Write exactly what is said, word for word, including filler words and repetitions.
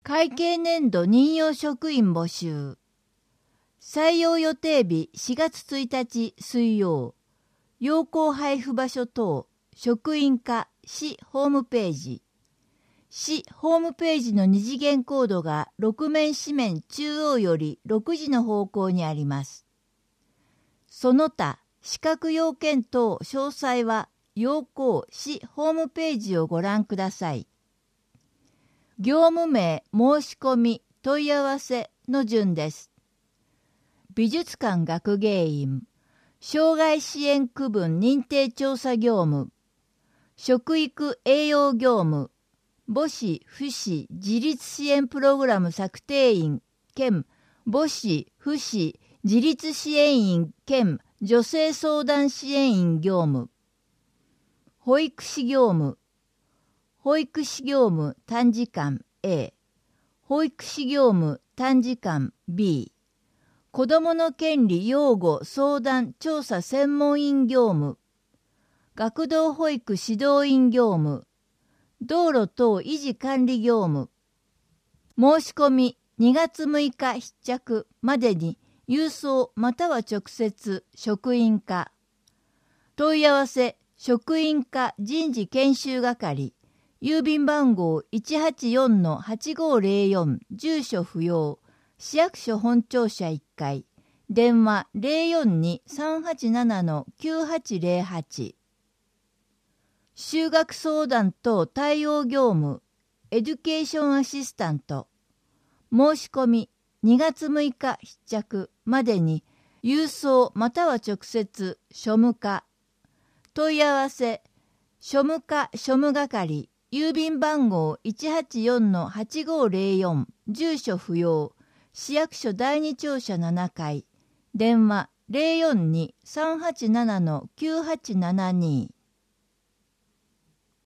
会計年度任用職員募集。採用予定日しがつついたち水曜。要項配布場所等、職員課、市ホームページ。市ホームページの二次元コードがろく面四面中央よりろくじの方向にあります。その他、資格要件等詳細は要項市ホームページをご覧ください。業務名申し込み問い合わせの順です。美術館学芸員、障害支援区分認定調査業務、食育栄養業務、母子父子自立支援プログラム策定員兼母子父子自立支援員兼女性相談支援員業務、保育士業務、保育士業務短時間 A、保育士業務短時間 B、子どもの権利擁護相談調査専門員業務、学童保育指導員業務、道路等維持管理業務。申し込みにがつむいか必着までに郵送または直接職員課。問い合わせ職員課人事研修係。郵便番号 いちはちよんのはちごーぜろよん 住所不要。市役所本庁舎いっかい。電話 ゼロよんに さんはちななのきゅうはちゼロはち。就学相談等対応業務、エデュケーションアシスタント。申し込みにがつむいか必着までに郵送または直接庶務課。問い合わせ庶務課庶務係。郵便番号 いちはちよんのはちごーぜろよん 住所不要。市役所だいに庁舎ななかい。電話 ゼロよんに さんはちななのきゅうはちななに。